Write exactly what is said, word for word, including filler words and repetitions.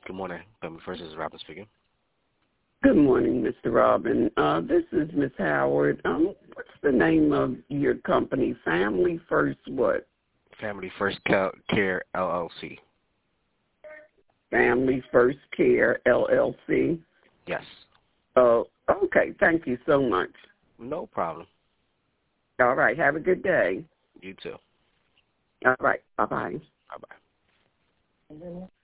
Good morning. Family First, this is Robin speaking. Good morning, Mister Robin. Uh, this is Miss Howard. Um, what's the name of your company? Family First what? Family First Care, L L C. Family First Care, L L C? Yes. Oh, okay. Thank you so much. No problem. All right. Have a good day. You too. All right. Bye-bye. Bye-bye.